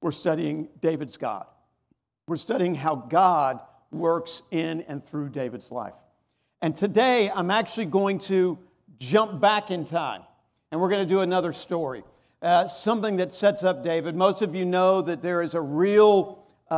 we're studying David's God. We're studying how God works in and through David's life. And today, I'm actually going to jump back in time, and we're going to do another story, something that sets up David. Most of you know that there is a real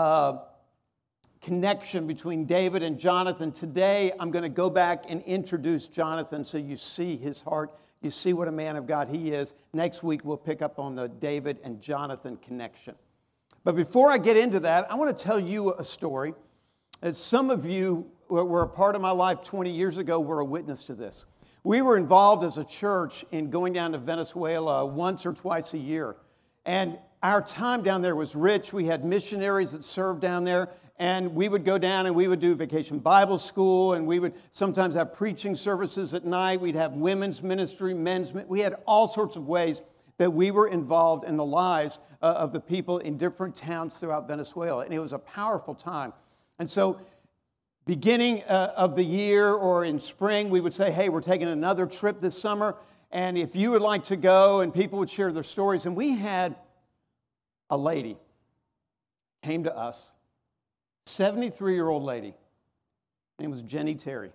connection between David and Jonathan. Today, I'm going to go back and introduce Jonathan so you see his heart. You see what a man of God he is. Next week, we'll pick up on the David and Jonathan connection. But before I get into that, I want to tell you a story. As some of you were a part of my life 20 years ago, were a witness to this. We were involved as a church in going down to Venezuela once or twice a year. And our time down there was rich. We had missionaries that served down there. And we would go down and we would do vacation Bible school. And we would sometimes have preaching services at night. We'd have women's ministry, men's ministry. We had all sorts of ways that we were involved in the lives of the people in different towns throughout Venezuela. And it was a powerful time. And so beginning of the year or in spring, we would say, hey, we're taking another trip this summer. And if you would like to go, and people would share their stories. And we had a lady came to us, 73-year-old lady. Her name was Jenny Terry.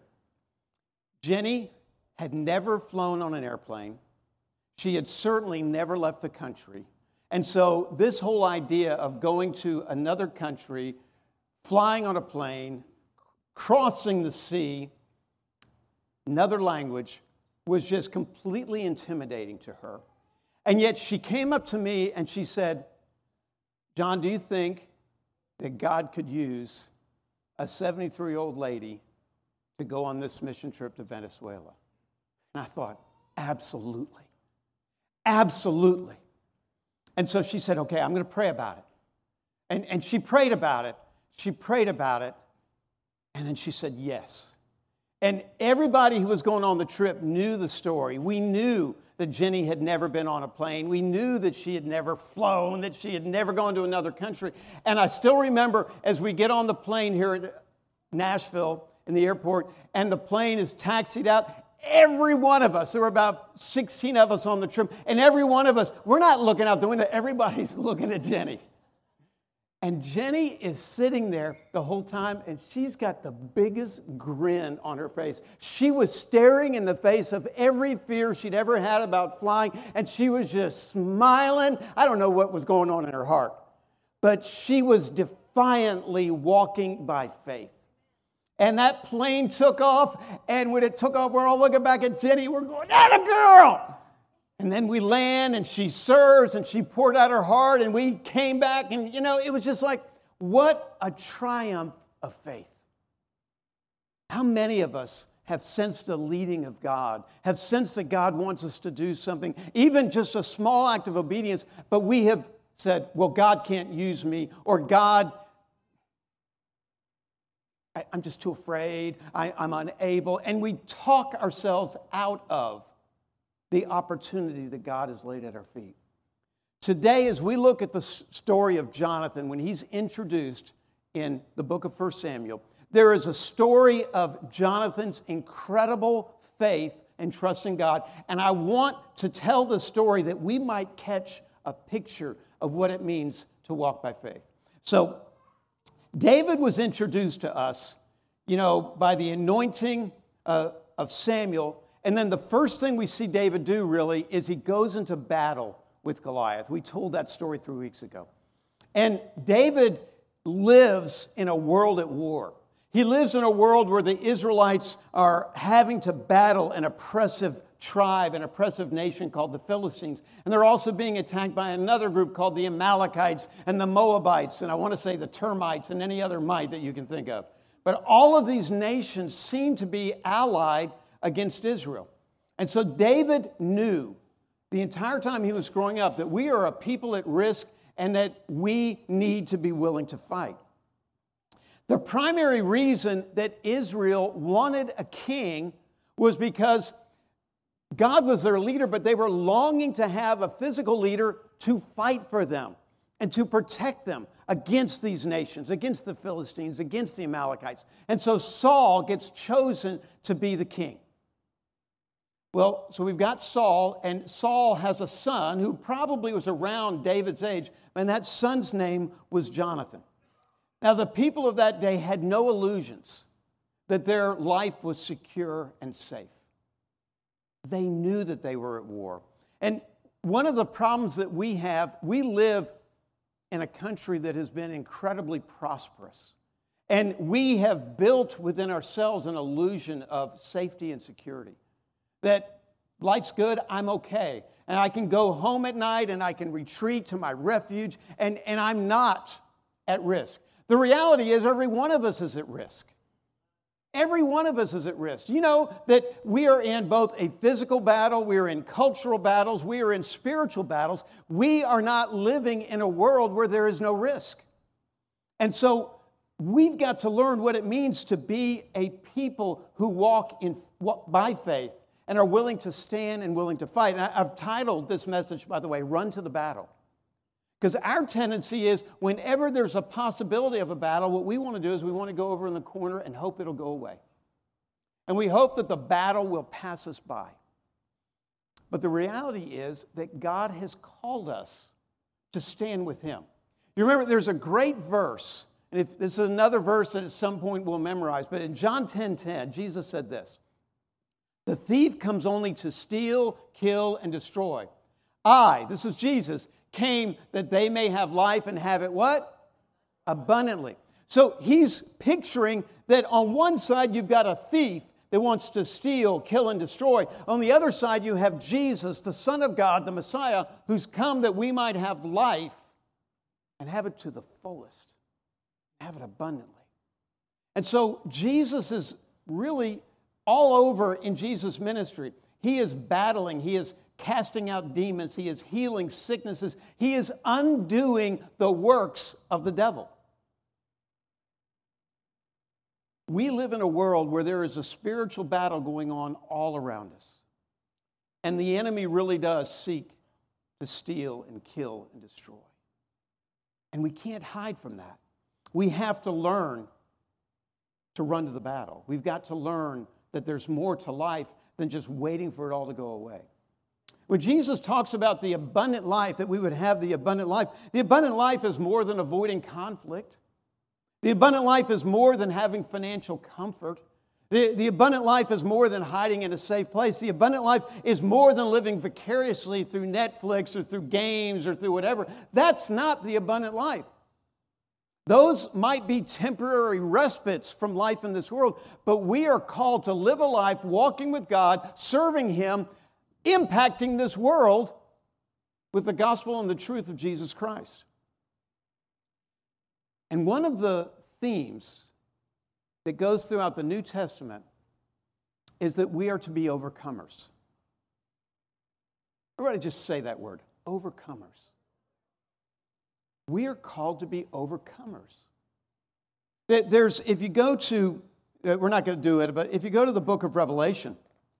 Jenny had never flown on an airplane. She had certainly never left the country. And so this whole idea of going to another country, flying on a plane, crossing the sea, another language, was just completely intimidating to her. And yet she came up to me and she said, John, do you think that God could use a 73-year-old lady to go on this mission trip to Venezuela? And I thought, absolutely. Absolutely. And so she said, okay, I'm going to pray about it. And she prayed about it. She prayed about it. And then she said, yes. And everybody who was going on the trip knew the story. We knew that Jenny had never been on a plane. We knew that she had never flown, that she had never gone to another country. And I still remember as we get on the plane here at Nashville in the airport, and the plane is taxied out, every one of us, there were about 16 of us on the trip, and every one of us, we're not looking out the window, everybody's looking at Jenny. And Jenny is sitting there the whole time, and she's got the biggest grin on her face. She was staring in the face of every fear she'd ever had about flying, and she was just smiling. I don't know what was going on in her heart, but she was defiantly walking by faith. And that plane took off, and when it took off, we're all looking back at Jenny. We're going, "Atta girl!" And then we land, and she serves, and she poured out her heart, and we came back, and, it was just like, what a triumph of faith. How many of us have sensed the leading of God, have sensed that God wants us to do something, even just a small act of obedience, but we have said, well, God can't use me, or God, I'm just too afraid, I'm unable, and we talk ourselves out of the opportunity that God has laid at our feet. Today, as we look at the story of Jonathan, when he's introduced in the book of 1 Samuel, there is a story of Jonathan's incredible faith and trust in God. And I want to tell the story that we might catch a picture of what it means to walk by faith. So, David was introduced to us, by the anointing of Samuel. And then the first thing we see David do, really, is he goes into battle with Goliath. We told that story 3 weeks ago. And David lives in a world at war. He lives in a world where the Israelites are having to battle an oppressive tribe, an oppressive nation called the Philistines. And they're also being attacked by another group called the Amalekites and the Moabites, and I want to say the termites and any other mite that you can think of. But all of these nations seem to be allied against Israel. And so David knew the entire time he was growing up that we are a people at risk and that we need to be willing to fight. The primary reason that Israel wanted a king was because God was their leader, but they were longing to have a physical leader to fight for them and to protect them against these nations, against the Philistines, against the Amalekites. And so Saul gets chosen to be the king. Well, so we've got Saul, and Saul has a son who probably was around David's age, and that son's name was Jonathan. Now, the people of that day had no illusions that their life was secure and safe. They knew that they were at war. And one of the problems that we have, we live in a country that has been incredibly prosperous. And we have built within ourselves an illusion of safety and security. That life's good, I'm okay. And I can go home at night and I can retreat to my refuge and I'm not at risk. The reality is every one of us is at risk. Every one of us is at risk. You know that we are in both a physical battle, we are in cultural battles, we are in spiritual battles. We are not living in a world where there is no risk. And so we've got to learn what it means to be a people who walk by faith and are willing to stand and willing to fight. And I've titled this message, by the way, Run to the Battle. Because our tendency is whenever there's a possibility of a battle, what we want to do is we want to go over in the corner and hope it'll go away. And we hope that the battle will pass us by. But the reality is that God has called us to stand with Him. You remember there's a great verse, and if this is another verse that at some point we'll memorize, but in John 10:10, Jesus said this, "The thief comes only to steal, kill, and destroy. I," this is Jesus, "came that they may have life and have it" what? Abundantly. So he's picturing that on one side you've got a thief that wants to steal, kill, and destroy. On the other side you have Jesus, the Son of God, the Messiah, who's come that we might have life and have it to the fullest, have it abundantly. And so Jesus is really all over in Jesus' ministry. He is battling, he is casting out demons, he is healing sicknesses, he is undoing the works of the devil. We live in a world where there is a spiritual battle going on all around us. And the enemy really does seek to steal and kill and destroy. And we can't hide from that. We have to learn to run to the battle. We've got to learn that there's more to life than just waiting for it all to go away. When Jesus talks about the abundant life, that we would have the abundant life is more than avoiding conflict. The abundant life is more than having financial comfort. The abundant life is more than hiding in a safe place. The abundant life is more than living vicariously through Netflix or through games or through whatever. That's not the abundant life. Those might be temporary respites from life in this world, but we are called to live a life walking with God, serving Him, impacting this world with the gospel and the truth of Jesus Christ. And one of the themes that goes throughout the New Testament is that we are to be overcomers. Everybody just say that word, overcomers. We are called to be overcomers. If you go to, we're not going to do it, but if you go to the book of Revelation,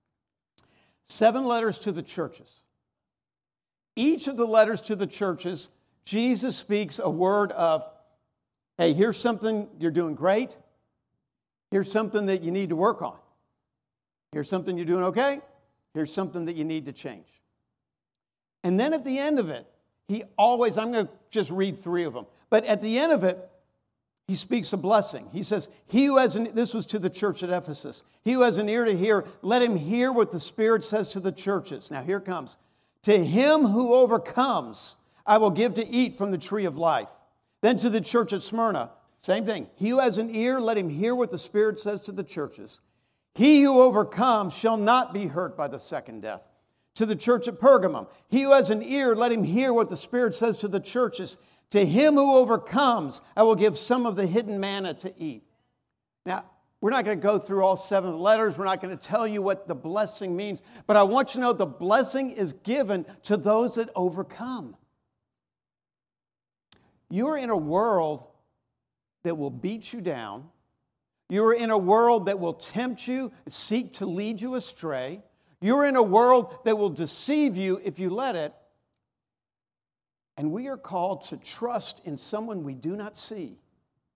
7 letters to the churches. Each of the letters to the churches, Jesus speaks a word of, hey, here's something you're doing great. Here's something that you need to work on. Here's something you're doing okay. Here's something that you need to change. And then at the end of it, I'm going to just read 3 of them. But at the end of it, he speaks a blessing. He says, this was to the church at Ephesus. He who has an ear to hear, let him hear what the Spirit says to the churches. Now here it comes. To him who overcomes, I will give to eat from the tree of life. Then to the church at Smyrna, same thing. He who has an ear, let him hear what the Spirit says to the churches. He who overcomes shall not be hurt by the second death. To the church at Pergamum, he who has an ear, let him hear what the Spirit says to the churches. To him who overcomes, I will give some of the hidden manna to eat. Now, we're not going to go through all 7 letters. We're not going to tell you what the blessing means. But I want you to know the blessing is given to those that overcome. You're in a world that will beat you down. You're in a world that will tempt you, seek to lead you astray. You're in a world that will deceive you if you let it. And we are called to trust in someone we do not see,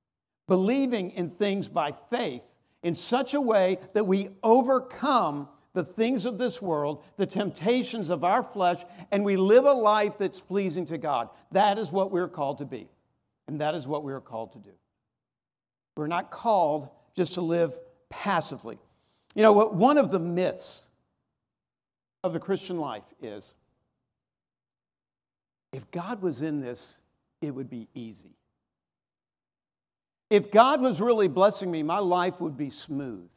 believing in things by faith in such a way that we overcome the things of this world, the temptations of our flesh, and we live a life that's pleasing to God. That is what we're called to be, and that is what we're called to do. We're not called just to live passively. You know, one of the myths of the Christian life is, if God was in this, it would be easy. If God was really blessing me, my life would be smooth.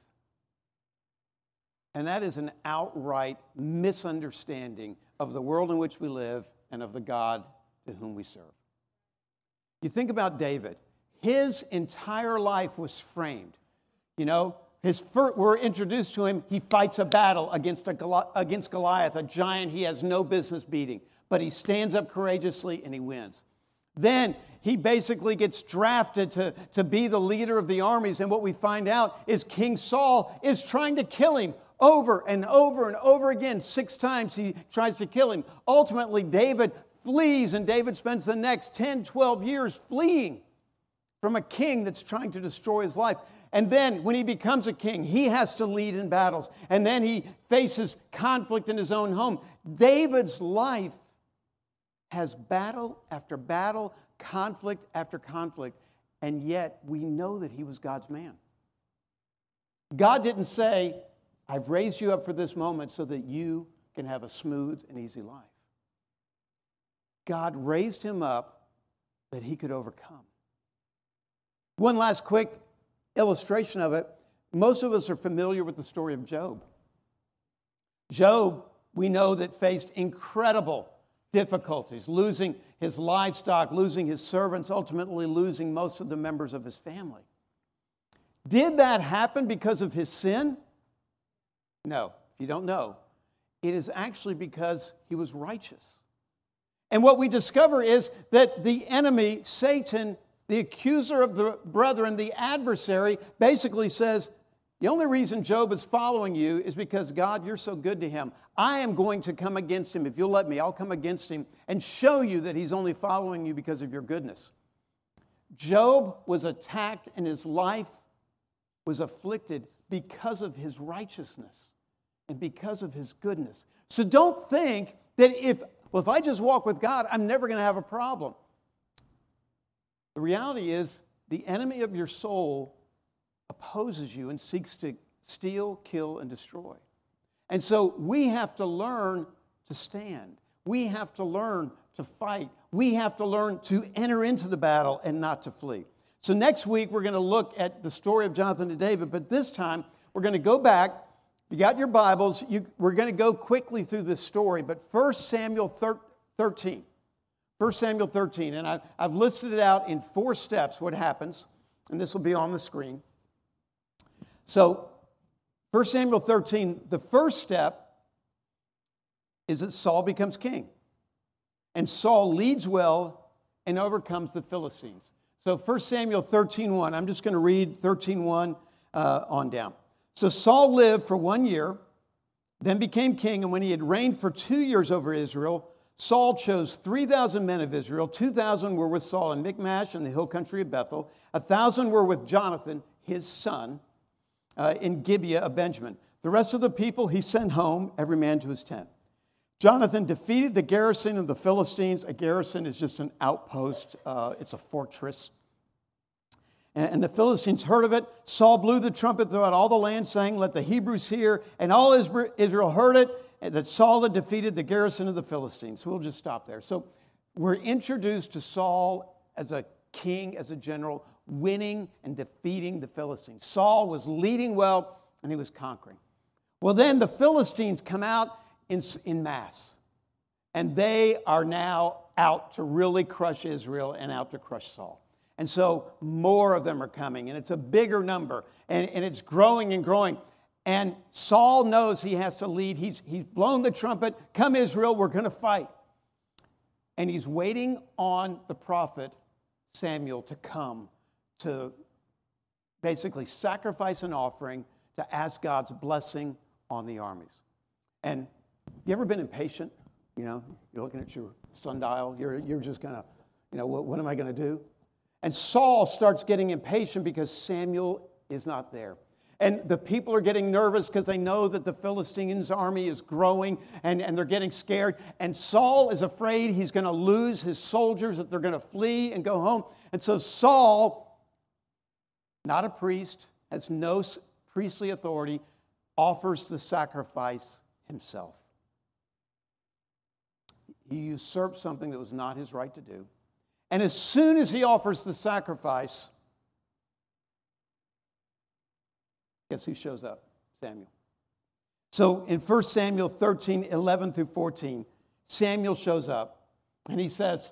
And that is an outright misunderstanding of the world in which we live and of the God to whom we serve. You think about David. His entire life was framed. You know, we're introduced to him. He fights a battle against Goliath, a giant he has no business beating. But he stands up courageously and he wins. Then he basically gets drafted to be the leader of the armies. And what we find out is King Saul is trying to kill him over and over and over again. 6 times he tries to kill him. Ultimately, David flees, and David spends the next 10, 12 years fleeing from a king that's trying to destroy his life. And then when he becomes a king, he has to lead in battles. And then he faces conflict in his own home. David's life has battle after battle, conflict after conflict, and yet we know that he was God's man. God didn't say, I've raised you up for this moment so that you can have a smooth and easy life. God raised him up that he could overcome. One last quick illustration of it. Most of us are familiar with the story of Job. Job, we know that faced incredible difficulties, losing his livestock, losing his servants, ultimately losing most of the members of his family. Did that happen because of his sin? No. If you don't know, it is actually because he was righteous. And what we discover is that the enemy, Satan, the accuser of the brethren, the adversary, basically says, the only reason Job is following you is because, God, you're so good to him. I am going to come against him. If you'll let me, I'll come against him and show you that he's only following you because of your goodness. Job was attacked and his life was afflicted because of his righteousness and because of his goodness. So don't think that if I just walk with God, I'm never going to have a problem. The reality is the enemy of your soul opposes you and seeks to steal, kill, and destroy. And so we have to learn to stand. We have to learn to fight. We have to learn to enter into the battle and not to flee. So next week, we're going to look at the story of Jonathan and David, but this time, we're going to go back. If you got your Bibles, we're going to go quickly through this story, but 1 Samuel 13. 1 Samuel 13, and I've listed it out in 4 steps what happens, and this will be on the screen. So, 1 Samuel 13, the first step is that Saul becomes king. And Saul leads well and overcomes the Philistines. So 1 Samuel 13:1, I'm just going to read 13:1 on down. So Saul lived for 1 year, then became king, and when he had reigned for 2 years over Israel, Saul chose 3,000 men of Israel. 2,000 were with Saul in Michmash in the hill country of Bethel. 1,000 were with Jonathan, his son, in Gibeah of Benjamin. The rest of the people he sent home, every man to his tent. Jonathan defeated the garrison of the Philistines. A garrison is just an outpost. It's a fortress. And the Philistines heard of it. Saul blew the trumpet throughout all the land, saying, "Let the Hebrews hear." And all Israel heard it, that Saul had defeated the garrison of the Philistines. We'll just stop there. So we're introduced to Saul as a king, as a general, winning and defeating the Philistines. Saul was leading well, and he was conquering. Well, then the Philistines come out in mass, and they are now out to really crush Israel and out to crush Saul. And so more of them are coming, and it's a bigger number, and it's growing and growing. And Saul knows he has to lead. He's blown the trumpet. Come, Israel, we're going to fight. And he's waiting on the prophet Samuel to come to basically sacrifice an offering to ask God's blessing on the armies. And you ever been impatient? You know, you're looking at your sundial. You're just going to, what am I going to do? And Saul starts getting impatient because Samuel is not there. And the people are getting nervous because they know that the Philistines' army is growing and they're getting scared. And Saul is afraid he's going to lose his soldiers, that they're going to flee and go home. And so Saul, not a priest, has no priestly authority, offers the sacrifice himself. He usurped something that was not his right to do. And as soon as he offers the sacrifice, guess who shows up? Samuel. So in 1 Samuel 13, 11 through 14, Samuel shows up and he says,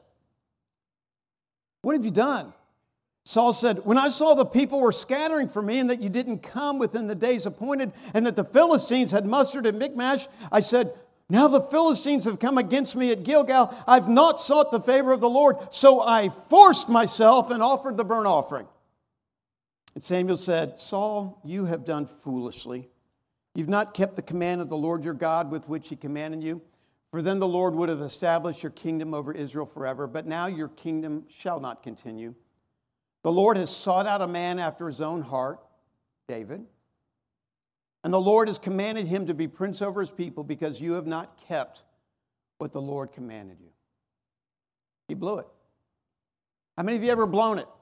"What have you done?" Saul said, "When I saw the people were scattering from me and that you didn't come within the days appointed and that the Philistines had mustered at Michmash, I said, now the Philistines have come against me at Gilgal. I've not sought the favor of the Lord, so I forced myself and offered the burnt offering." And Samuel said, "Saul, you have done foolishly. You've not kept the command of the Lord your God with which he commanded you. For then the Lord would have established your kingdom over Israel forever. But now your kingdom shall not continue. The Lord has sought out a man after his own heart, David. And the Lord has commanded him to be prince over his people because you have not kept what the Lord commanded you." He blew it. How many of you ever blown it?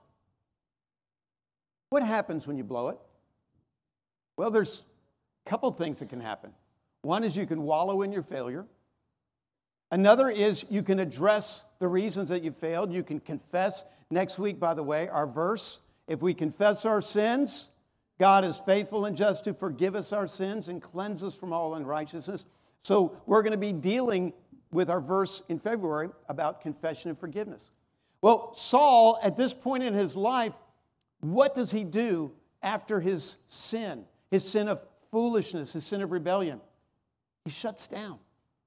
What happens when you blow it? Well, there's a couple things that can happen. One is you can wallow in your failure. Another is you can address the reasons that you failed. You can confess. Next week, by the way, our verse, if we confess our sins, God is faithful and just to forgive us our sins and cleanse us from all unrighteousness. So we're going to be dealing with our verse in February about confession and forgiveness. Well, Saul, at this point in his life, what does he do after his sin of foolishness, his sin of rebellion? He shuts down.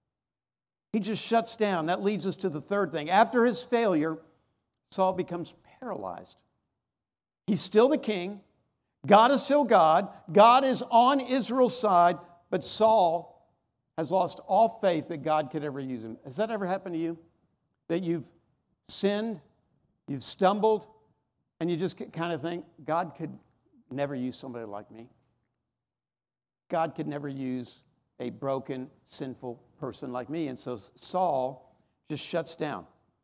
He just shuts down. That leads us to the third thing. After his failure, Saul becomes paralyzed. He's still the king. God is still God. God is on Israel's side, but Saul has lost all faith that God could ever use him. Has that ever happened to you? That you've sinned, you've stumbled, and you just kind of think, God could never use somebody like me. God could never use a broken, sinful person like me. And so Saul just shuts down.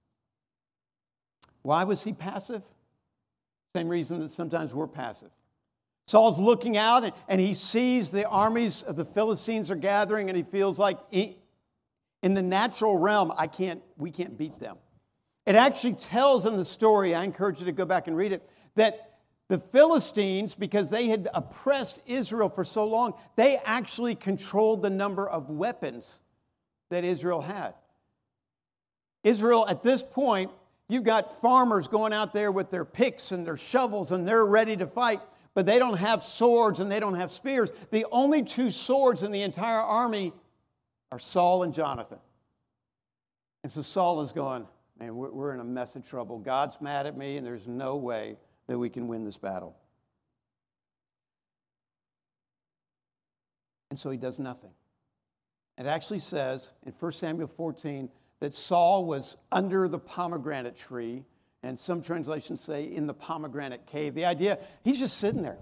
Why was he passive? Same reason that sometimes we're passive. Saul's looking out and he sees the armies of the Philistines are gathering, and he feels like in the natural realm, we can't beat them. It actually tells in the story, I encourage you to go back and read it, that the Philistines, because they had oppressed Israel for so long, they actually controlled the number of weapons that Israel had. Israel, at this point, you've got farmers going out there with their picks and their shovels, and they're ready to fight, but they don't have swords and they don't have spears. The only two swords in the entire army are Saul and Jonathan. And so Saul is going, man, we're in a mess of trouble. God's mad at me, and there's no way that we can win this battle. And so he does nothing. It actually says in 1 Samuel 14 that Saul was under the pomegranate tree, and some translations say in the pomegranate cave. The idea, he's just sitting there,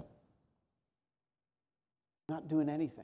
not doing anything.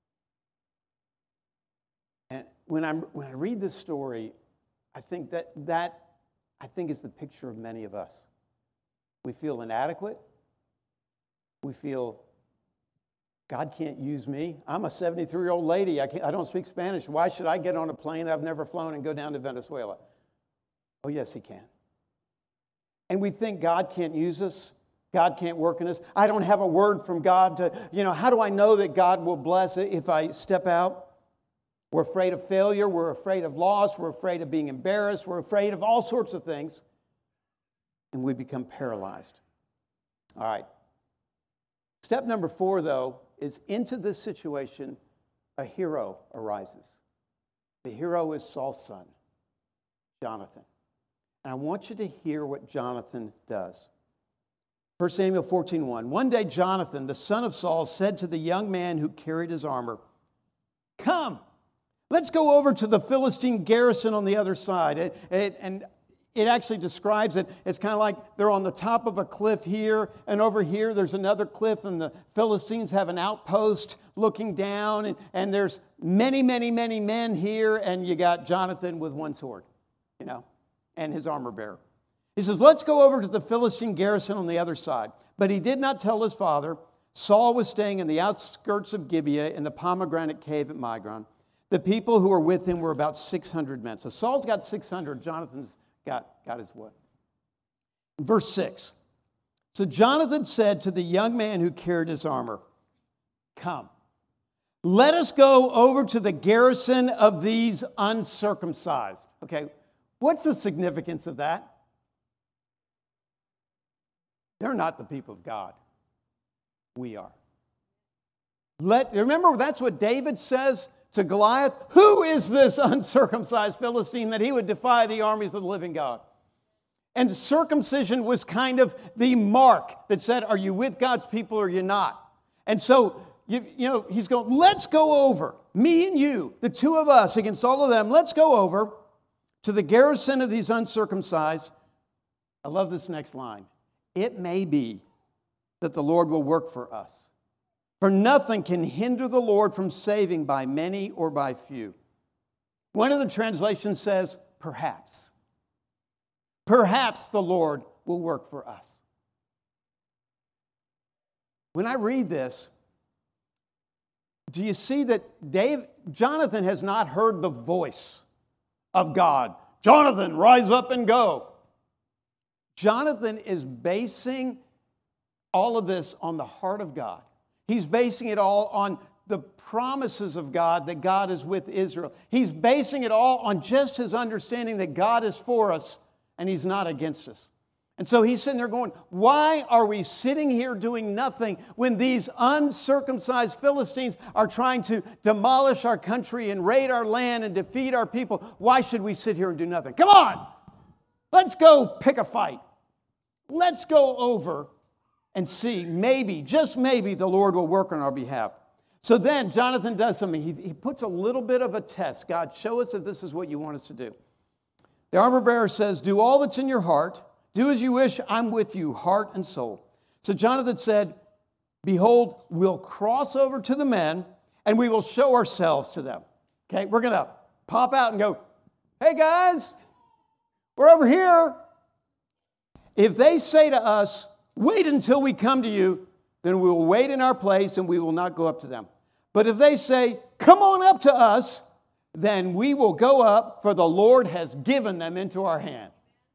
And when I read this story, I think that is the picture of many of us. We feel inadequate. We feel, God can't use me. I'm a 73-year-old lady. I don't speak Spanish. Why should I get on a plane I've never flown and go down to Venezuela? Oh, yes, he can. And we think God can't use us. God can't work in us. I don't have a word from God to, how do I know that God will bless it if I step out? We're afraid of failure. We're afraid of loss. We're afraid of being embarrassed. We're afraid of all sorts of things. And we become paralyzed. All right. Step number 4, though, is into this situation, a hero arises. The hero is Saul's son, Jonathan. And I want you to hear what Jonathan does. 1 Samuel 14:1. One day Jonathan, the son of Saul, said to the young man who carried his armor, "Come, let's go over to the Philistine garrison on the other side." And it actually describes it. It's kind of like they're on the top of a cliff here, and over here there's another cliff, and the Philistines have an outpost looking down, and there's many, many, many men here, and you got Jonathan with one sword, and his armor bearer. He says, let's go over to the Philistine garrison on the other side. But he did not tell his father. Saul was staying in the outskirts of Gibeah in the pomegranate cave at Migron. The people who were with him were about 600 men. So Saul's got 600. Jonathan's got his what? Verse 6. So Jonathan said to the young man who carried his armor, come, let us go over to the garrison of these uncircumcised. Okay, what's the significance of that? They're not the people of God. We are. Remember, that's what David says to Goliath. Who is this uncircumcised Philistine that he would defy the armies of the living God? And circumcision was kind of the mark that said, are you with God's people or are you not? And so, he's going, let's go over, me and you, the two of us against all of them. Let's go over to the garrison of these uncircumcised. I love this next line. It may be that the Lord will work for us. For nothing can hinder the Lord from saving by many or by few. One of the translations says, perhaps. Perhaps the Lord will work for us. When I read this, do you see that Jonathan has not heard the voice of God? Jonathan, rise up and go. Jonathan is basing all of this on the heart of God. He's basing it all on the promises of God, that God is with Israel. He's basing it all on just his understanding that God is for us and he's not against us. And so he's sitting there going, why are we sitting here doing nothing when these uncircumcised Philistines are trying to demolish our country and raid our land and defeat our people? Why should we sit here and do nothing? Come on, let's go pick a fight. Let's go over and see, maybe, just maybe, the Lord will work on our behalf. So then Jonathan does something. He puts a little bit of a test. God, show us if this is what you want us to do. The armor bearer says, do all that's in your heart. Do as you wish. I'm with you, heart and soul. So Jonathan said, behold, we'll cross over to the men and we will show ourselves to them. Okay, we're going to pop out and go, hey guys, we're over here. If they say to us, wait until we come to you, then we will wait in our place and we will not go up to them. But if they say, come on up to us, then we will go up, for the Lord has given them into our hand.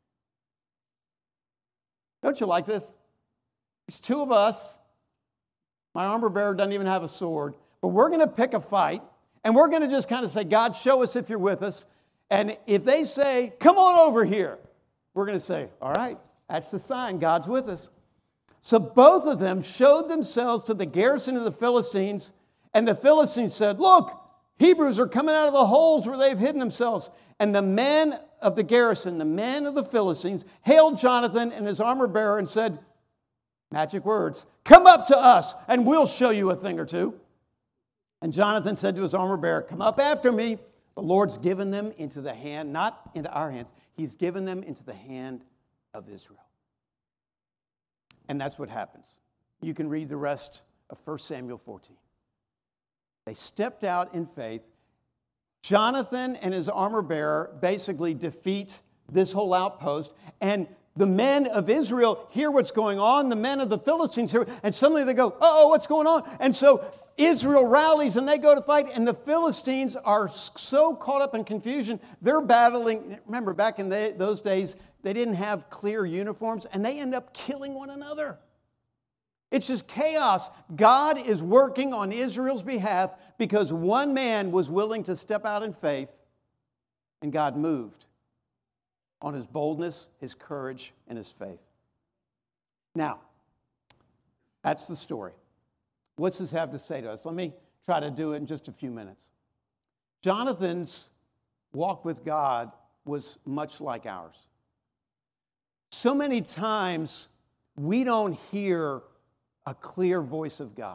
Don't you like this? There's two of us. My armor bearer doesn't even have a sword. But we're going to pick a fight, and we're going to just kind of say, God, show us if you're with us. And if they say, come on over here, we're going to say, all right, that's the sign. God's with us. So both of them showed themselves to the garrison of the Philistines, and the Philistines said, look, Hebrews are coming out of the holes where they've hidden themselves. And the men of the garrison, the men of the Philistines, hailed Jonathan and his armor bearer and said, magic words, come up to us and we'll show you a thing or two. And Jonathan said to his armor bearer, come up after me. The Lord's given them into the hand, not into our hands. He's given them into the hand of Israel. And that's what happens. You can read the rest of 1 Samuel 14. They stepped out in faith. Jonathan and his armor bearer basically defeat this whole outpost. And the men of Israel hear what's going on. The men of the Philistines hear, and suddenly they go, uh-oh, what's going on? And so Israel rallies and they go to fight. And the Philistines are so caught up in confusion. They're battling. Remember, back in those days, they didn't have clear uniforms. And they end up killing one another. It's just chaos. God is working on Israel's behalf because one man was willing to step out in faith, and God moved on his boldness, his courage, and his faith. Now, that's the story. What's this have to say to us? Let me try to do it in just a few minutes. Jonathan's walk with God was much like ours. So many times we don't hear a clear voice of God.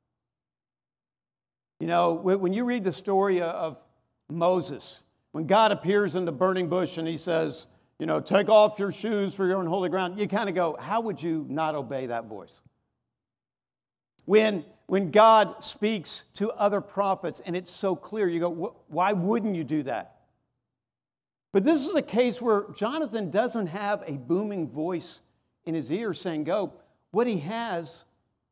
You know, when you read the story of Moses, when God appears in the burning bush and he says, take off your shoes for your own holy ground, you kind of go, how would you not obey that voice? When God speaks to other prophets and it's so clear, you go, why wouldn't you do that? But this is a case where Jonathan doesn't have a booming voice in his ear saying, go. What he has,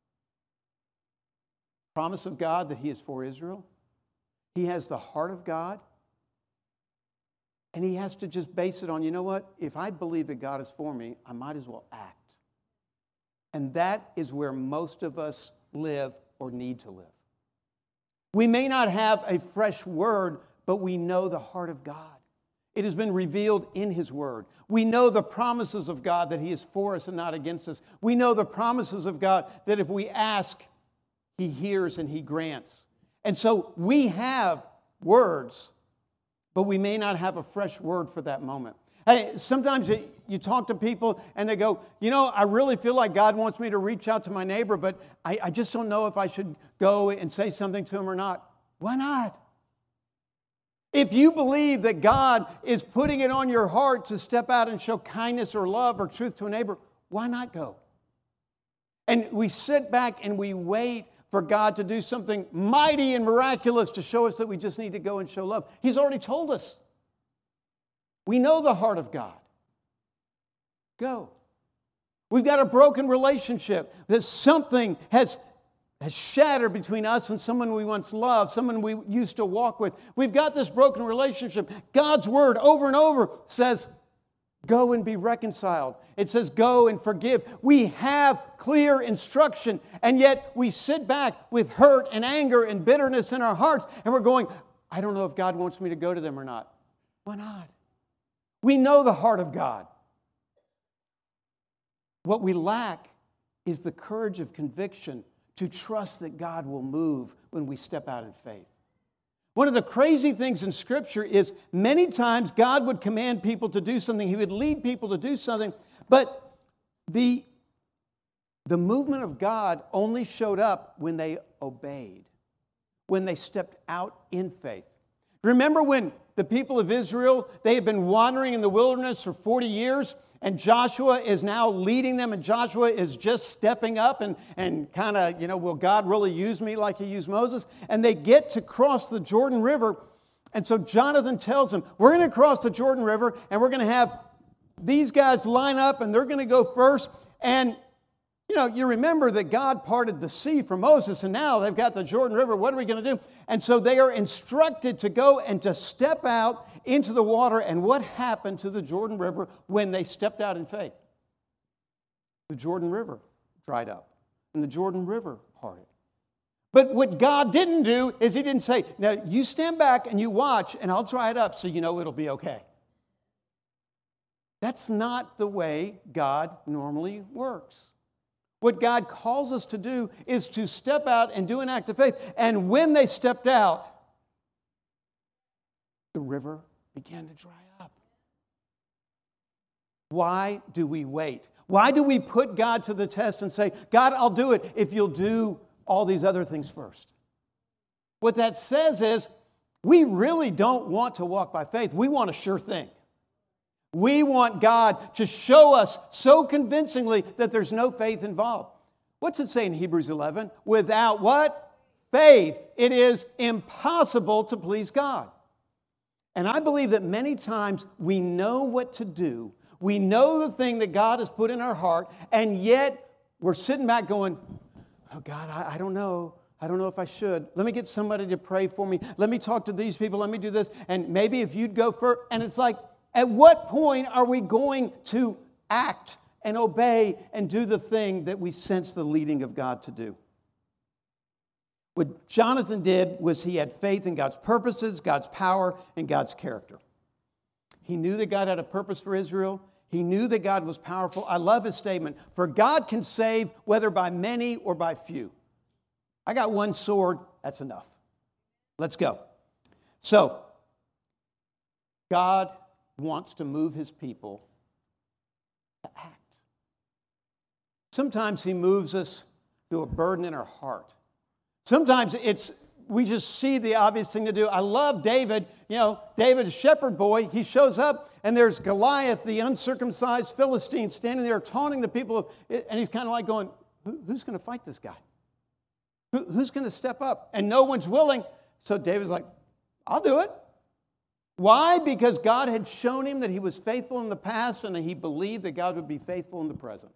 promise of God that he is for Israel. He has the heart of God. And he has to just base it on, you know what? If I believe that God is for me, I might as well act. And that is where most of us live or need to live. We may not have a fresh word, but we know the heart of God. It has been revealed in His Word. We know the promises of God that He is for us and not against us. We know the promises of God that if we ask, He hears and He grants. And so we have words, but we may not have a fresh word for that moment. Hey, sometimes you talk to people and they go, I really feel like God wants me to reach out to my neighbor, but I just don't know if I should go and say something to him or not. Why not? If you believe that God is putting it on your heart to step out and show kindness or love or truth to a neighbor, why not go? And we sit back and we wait for God to do something mighty and miraculous to show us that we just need to go and show love. He's already told us. We know the heart of God. Go. We've got a broken relationship, that something has shattered between us and someone we once loved, someone we used to walk with. We've got this broken relationship. God's word over and over says, go and be reconciled. It says, go and forgive. We have clear instruction, and yet we sit back with hurt and anger and bitterness in our hearts, and we're going, I don't know if God wants me to go to them or not. Why not? We know the heart of God. What we lack is the courage of conviction to trust that God will move when we step out in faith. One of the crazy things in Scripture is many times God would command people to do something. He would lead people to do something. But the movement of God only showed up when they obeyed, when they stepped out in faith. Remember when the people of Israel, they had been wandering in the wilderness for 40 years, and Joshua is now leading them, and Joshua is just stepping up and kind of, will God really use me like He used Moses? And they get to cross the Jordan River, and so Jonathan tells them, we're going to cross the Jordan River, and we're going to have these guys line up, and they're going to go first. And, you remember that God parted the sea for Moses, and now they've got the Jordan River. What are we going to do? And so they are instructed to go and to step out into the water. And what happened to the Jordan River when they stepped out in faith? The Jordan River dried up, and the Jordan River parted. But what God didn't do is He didn't say, now you stand back and you watch, and I'll dry it up so you know it'll be okay. That's not the way God normally works. What God calls us to do is to step out and do an act of faith. And when they stepped out, the river began to dry up. Why do we wait? Why do we put God to the test and say, God, I'll do it if you'll do all these other things first? What that says is, we really don't want to walk by faith. We want a sure thing. We want God to show us so convincingly that there's no faith involved. What's it say in Hebrews 11? Without what? Faith, it is impossible to please God. And I believe that many times we know what to do. We know the thing that God has put in our heart, and yet we're sitting back going, oh God, I don't know. I don't know if I should. Let me get somebody to pray for me. Let me talk to these people. Let me do this. And maybe if you'd go first. And it's like, at what point are we going to act and obey and do the thing that we sense the leading of God to do? What Jonathan did was he had faith in God's purposes, God's power, and God's character. He knew that God had a purpose for Israel. He knew that God was powerful. I love his statement, for God can save whether by many or by few. I got one sword, that's enough. Let's go. So, God wants to move His people to act. Sometimes He moves us through a burden in our heart. Sometimes it's we just see the obvious thing to do. I love David. David, a shepherd boy, he shows up, and there's Goliath, the uncircumcised Philistine, standing there taunting the people, and he's kind of like going, who's going to fight this guy? Who's going to step up? And no one's willing. So David's like, I'll do it. Why? Because God had shown him that he was faithful in the past, and he believed that God would be faithful in the present.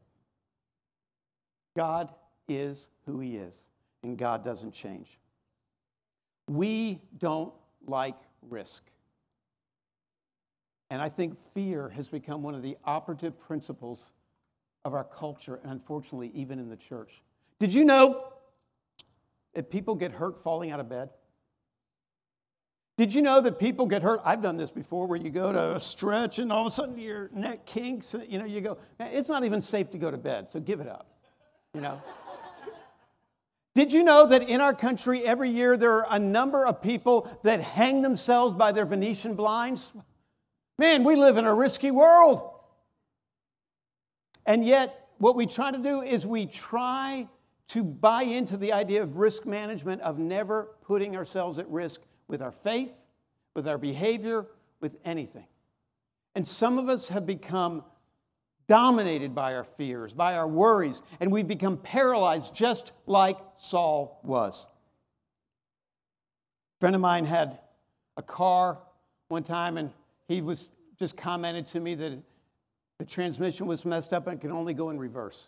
God is who he is, and God doesn't change. We don't like risk. And I think fear has become one of the operative principles of our culture, and unfortunately, even in the church. Did you know that people get hurt falling out of bed? Did you know that people get hurt? I've done this before, where you go to stretch and all of a sudden your neck kinks. You go, it's not even safe to go to bed, so give it up. Did you know that in our country every year there are a number of people that hang themselves by their Venetian blinds? Man, we live in a risky world. And yet what we try to do is we try to buy into the idea of risk management, of never putting ourselves at risk with our faith, with our behavior, with anything. And some of us have become dominated by our fears, by our worries, and we've become paralyzed just like Saul was. A friend of mine had a car one time, and he was just commented to me that the transmission was messed up and could only go in reverse.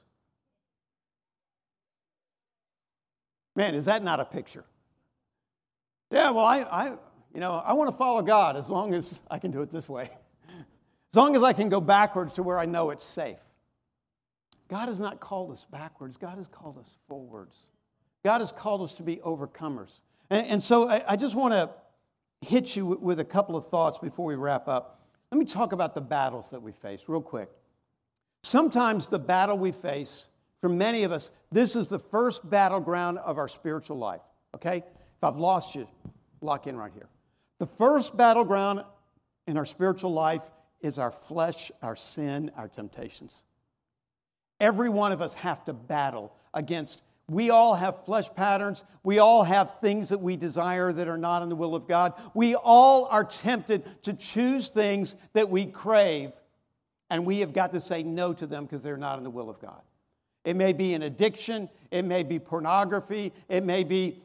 Man, is that not a picture? Yeah, well, I want to follow God as long as I can do it this way. As long as I can go backwards to where I know it's safe. God has not called us backwards. God has called us forwards. God has called us to be overcomers. And so I just want to hit you with a couple of thoughts before we wrap up. Let me talk about the battles that we face real quick. Sometimes the battle we face, for many of us, this is the first battleground of our spiritual life, okay? If I've lost you, lock in right here. The first battleground in our spiritual life is our flesh, our sin, our temptations. Every one of us have to battle against. We all have flesh patterns. We all have things that we desire that are not in the will of God. We all are tempted to choose things that we crave, and we have got to say no to them because they're not in the will of God. It may be an addiction. It may be pornography. It may be,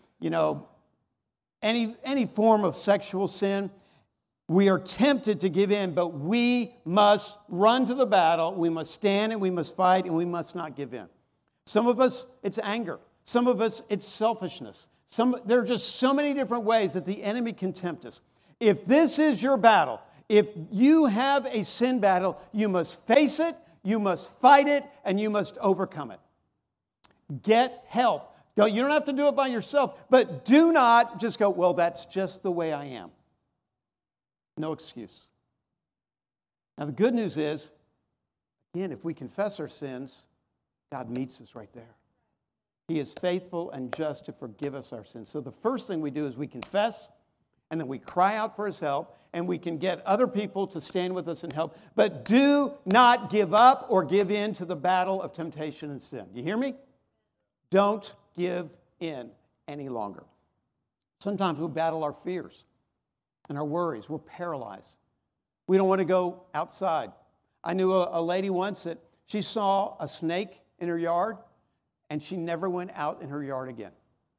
any form of sexual sin. We are tempted to give in, but we must run to the battle. We must stand and we must fight and we must not give in. Some of us, it's anger. Some of us, it's selfishness. There are just so many different ways that the enemy can tempt us. If this is your battle, if you have a sin battle, you must face it, you must fight it, and you must overcome it. Get help. You don't have to do it by yourself, but do not just go, well, that's just the way I am. No excuse. Now, the good news is, again, if we confess our sins, God meets us right there. He is faithful and just to forgive us our sins. So the first thing we do is we confess, and then we cry out for His help, and we can get other people to stand with us and help. But do not give up or give in to the battle of temptation and sin. You hear me? Don't give in any longer. Sometimes we battle our fears and our worries. We're paralyzed. We don't want to go outside. I knew a lady once that she saw a snake in her yard, and she never went out in her yard again.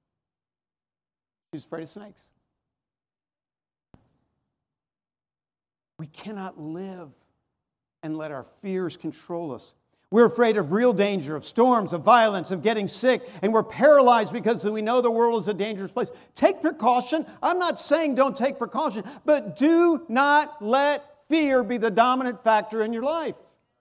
She's afraid of snakes. We cannot live and let our fears control us. We're afraid of real danger, of storms, of violence, of getting sick, and we're paralyzed because we know the world is a dangerous place. Take precaution. I'm not saying don't take precaution, but do not let fear be the dominant factor in your life.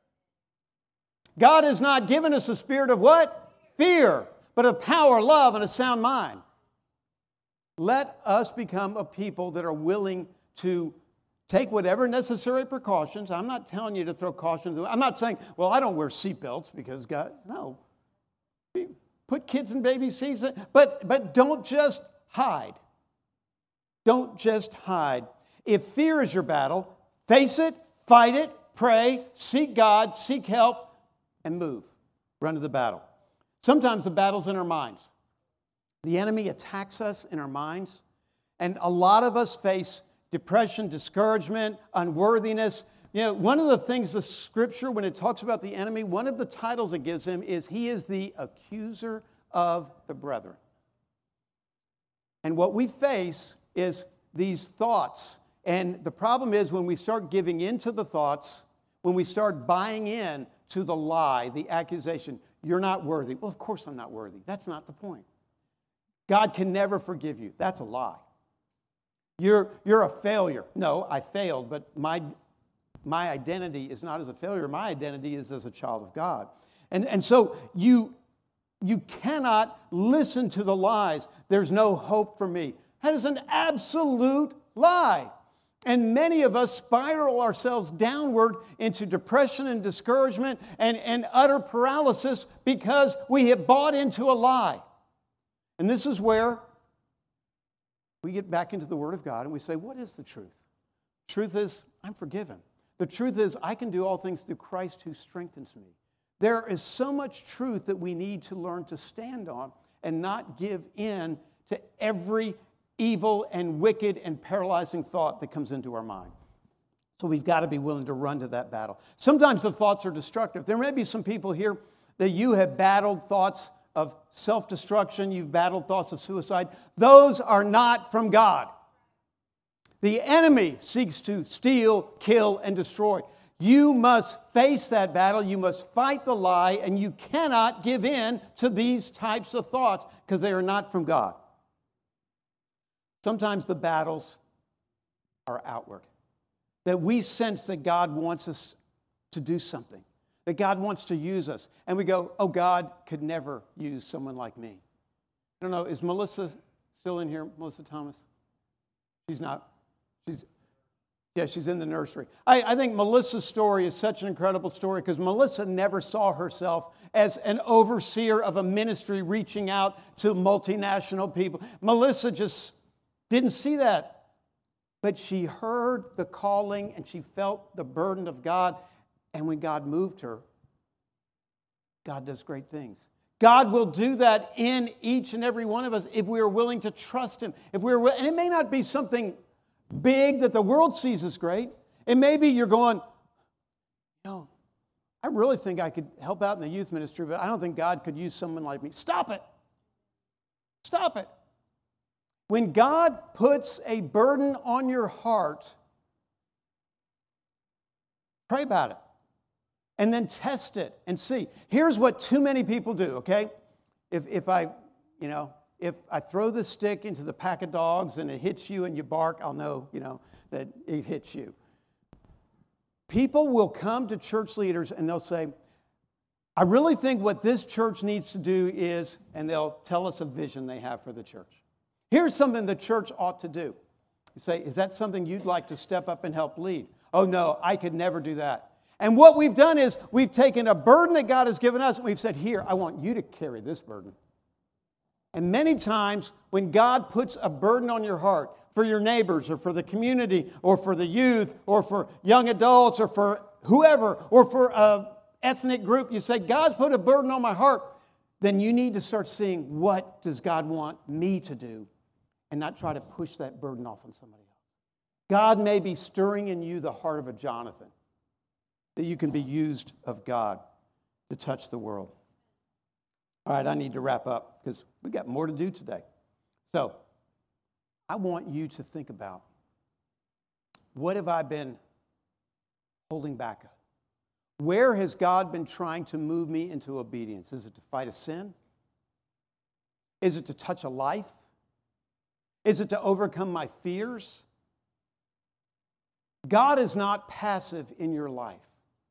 God has not given us a spirit of what? Fear, but of power, love, and a sound mind. Let us become a people that are willing to take whatever necessary precautions. I'm not telling you to throw cautions. I'm not saying, well, I don't wear seatbelts because God, no. Put kids in baby seats. But don't just hide. Don't just hide. If fear is your battle, face it, fight it, pray, seek God, seek help, and move. Run to the battle. Sometimes the battle's in our minds. The enemy attacks us in our minds, and a lot of us face depression, discouragement, unworthiness. You know, one of the things the Scripture, when it talks about the enemy, one of the titles it gives him is he is the accuser of the brethren. And what we face is these thoughts. And the problem is when we start giving in to the thoughts, when we start buying in to the lie, the accusation, you're not worthy. Well, of course I'm not worthy. That's not the point. God can never forgive you. That's a lie. You're a failure. No, I failed, but my identity is not as a failure. My identity is as a child of God. And so you cannot listen to the lies. There's no hope for me. That is an absolute lie. And many of us spiral ourselves downward into depression and discouragement and utter paralysis because we have bought into a lie. And this is where we get back into the Word of God and we say, what is the truth? The truth is, I'm forgiven. The truth is, I can do all things through Christ who strengthens me. There is so much truth that we need to learn to stand on and not give in to every evil and wicked and paralyzing thought that comes into our mind. So we've got to be willing to run to that battle. Sometimes the thoughts are destructive. There may be some people here that you have battled thoughts of self-destruction, you've battled thoughts of suicide. Those are not from God. The enemy seeks to steal, kill, and destroy. You must face that battle. You must fight the lie, and you cannot give in to these types of thoughts because they are not from God. Sometimes the battles are outward, that we sense that God wants us to do something, that God wants to use us. And we go, oh, God could never use someone like me. I don't know, is Melissa still in here, Melissa Thomas? She's not. She's in the nursery. I think Melissa's story is such an incredible story because Melissa never saw herself as an overseer of a ministry reaching out to multinational people. Melissa just didn't see that. But she heard the calling and she felt the burden of God. And when God moved her, God does great things. God will do that in each and every one of us if we are willing to trust Him. And it may not be something big that the world sees as great. It may be you're going, I really think I could help out in the youth ministry, but I don't think God could use someone like me. Stop it. Stop it. When God puts a burden on your heart, pray about it. And then test it and see. Here's what too many people do, okay? If I throw the stick into the pack of dogs and it hits you and you bark, I'll know, that it hits you. People will come to church leaders and they'll say, I really think what this church needs to do is, and they'll tell us a vision they have for the church. Here's something the church ought to do. You say, is that something you'd like to step up and help lead? Oh, no, I could never do that. And what we've done is we've taken a burden that God has given us and we've said, here, I want you to carry this burden. And many times when God puts a burden on your heart for your neighbors or for the community or for the youth or for young adults or for whoever or for an ethnic group, you say, God's put a burden on my heart, then you need to start seeing what does God want me to do and not try to push that burden off on somebody else. God may be stirring in you the heart of a Jonathan, that you can be used of God to touch the world. All right, I need to wrap up because we've got more to do today. So I want you to think about, what have I been holding back of? Where has God been trying to move me into obedience? Is it to fight a sin? Is it to touch a life? Is it to overcome my fears? God is not passive in your life.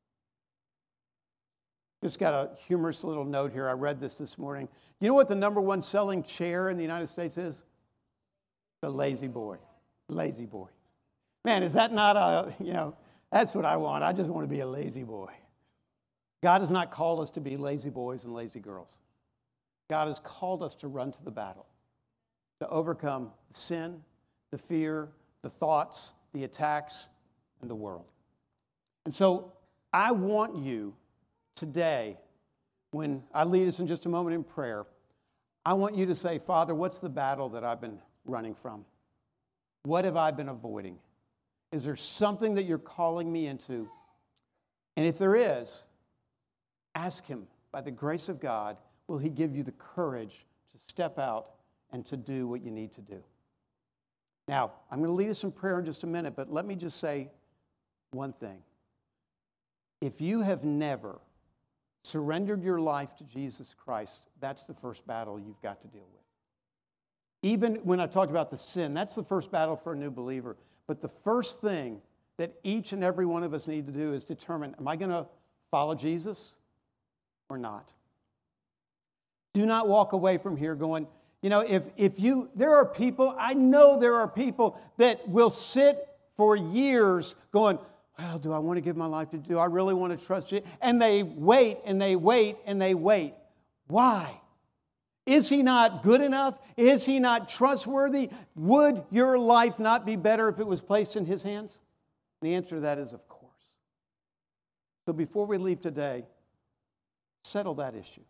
Just got a humorous little note here. I read this morning. You know what the number one selling chair in the United States is? The Lazy Boy. Lazy Boy. Man, is that not that's what I want. I just want to be a lazy boy. God has not called us to be lazy boys and lazy girls. God has called us to run to the battle, to overcome the sin, the fear, the thoughts, the attacks, and the world. And so I want you today, when I lead us in just a moment in prayer, I want you to say, Father, what's the battle that I've been running from? What have I been avoiding? Is there something that you're calling me into? And if there is, ask Him, by the grace of God, will He give you the courage to step out and to do what you need to do? Now, I'm going to lead us in prayer in just a minute, but let me just say one thing. If you have never surrendered your life to Jesus Christ, that's the first battle you've got to deal with. Even when I talked about the sin, that's the first battle for a new believer. But the first thing that each and every one of us need to do is determine, am I going to follow Jesus or not? Do not walk away from here going, there are people, I know there are people that will sit for years going, well, do I want to give my life to, do I really want to trust you? And they wait and they wait and they wait. Why? Is He not good enough? Is He not trustworthy? Would your life not be better if it was placed in His hands? The answer to that is, of course. So before we leave today, settle that issue.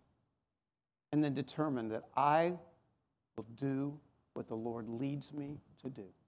And then determine that I will do what the Lord leads me to do.